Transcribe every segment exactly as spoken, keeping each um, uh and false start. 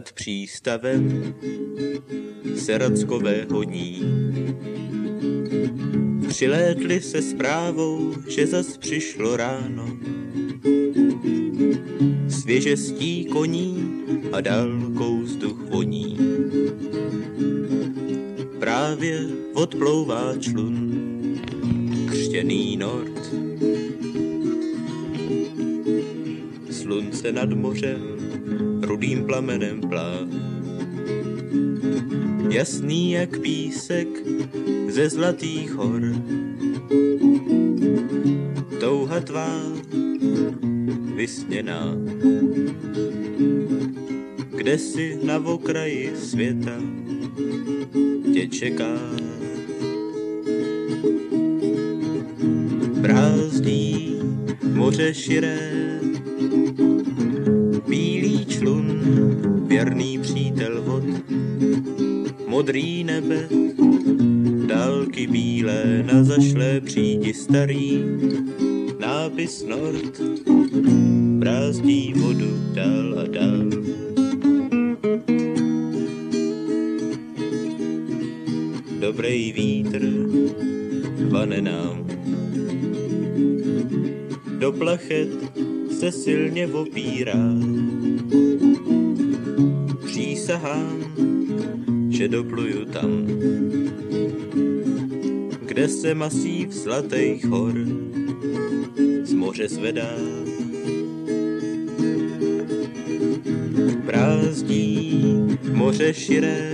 Nad přístavem se Rackové honí. Přilétli se zprávou, že zas přišlo ráno. Svěžestí koní a dálkou vzduch voní. Právě odplouvá člun, křtěný nord. Slunce nad mořem rudým plamenem plá. Jasný jak písek ze zlatých hor. Touha tvá vysněná, kde si na okraji světa tě čeká. Brázdí moře širé, bílý člun, věrný přítel vod, modrý nebe, dálky bílé na zašlé přídi starý, nápis Nord, brázdí vodu dál a dál. Dobrej vítr vane nám, do plachet se silně opírá. Přísahám, že dopluju tam, kde se masív zlatých hor z moře zvedá. Brázdí moře širé,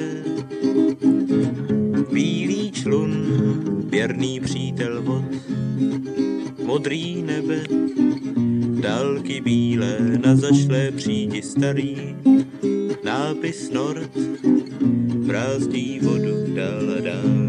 bílý člun, věrný přítel vod, modrý nebe, dálky bílé na zašlé přídi starý, nápis Nord, brázdí vodu dál a dál.